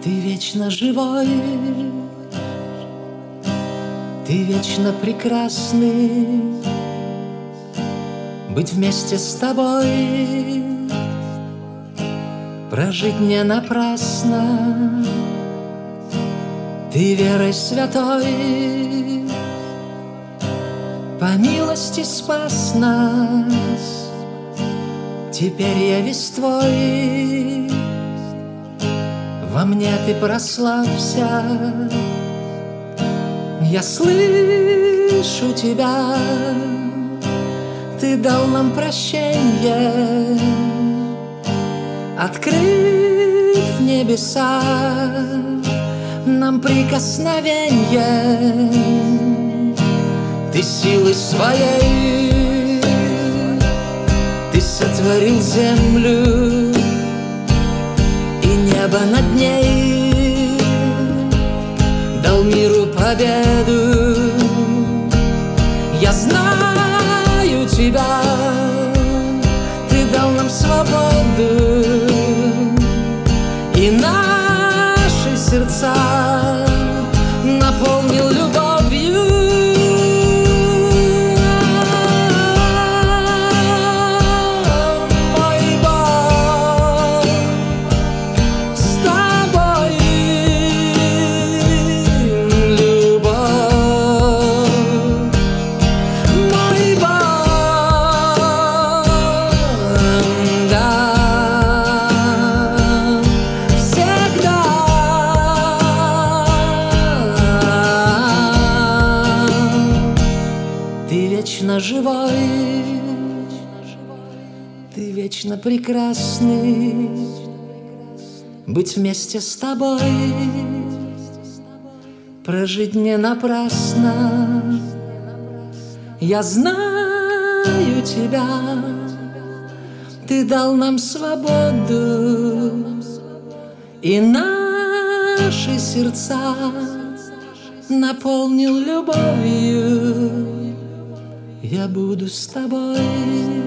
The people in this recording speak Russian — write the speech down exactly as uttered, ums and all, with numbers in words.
Ты вечно живой, ты вечно прекрасный. Быть вместе с тобой, прожить не напрасно. Ты верой святой по милости спас нас. Теперь я весь твой, во мне ты прославься. Я слышу тебя, ты дал нам прощение, открыв небеса нам прикосновение. Ты силой своей, ты сотворил землю и небо над ней, дал миру победу. Я знаю тебя, ты дал нам свободу, и наши сердца наполнил любовью. Мой Бог с тобой, любовь. Мой Бог, да, всегда. Ты вечно живой, ты вечно прекрасный. Быть вместе с тобой, прожить не напрасно. Я знаю тебя, ты дал нам свободу, и наши сердца наполнил любовью. Я буду с тобой.